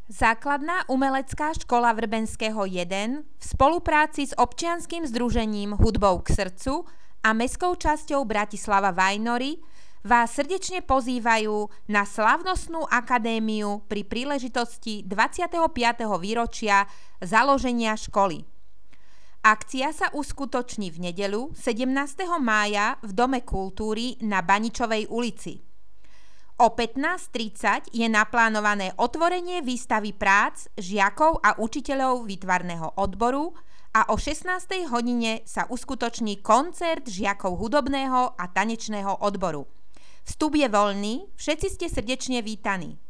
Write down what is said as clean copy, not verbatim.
Základná umelecká škola Vrbenského 1 v spolupráci s občianskym združením Hudbou k srdcu a mestskou časťou Bratislava Vajnory vás srdečne pozývajú na slávnostnú akadémiu pri príležitosti 25. výročia založenia školy. Akcia sa uskutoční v nedeľu 17. mája v Dome kultúry na Baničovej ulici. O 15:30 je naplánované otvorenie výstavy prác žiakov a učiteľov výtvarného odboru a o 16. hodine sa uskutoční koncert žiakov hudobného a tanečného odboru. Vstup je voľný, všetci ste srdečne vítaní.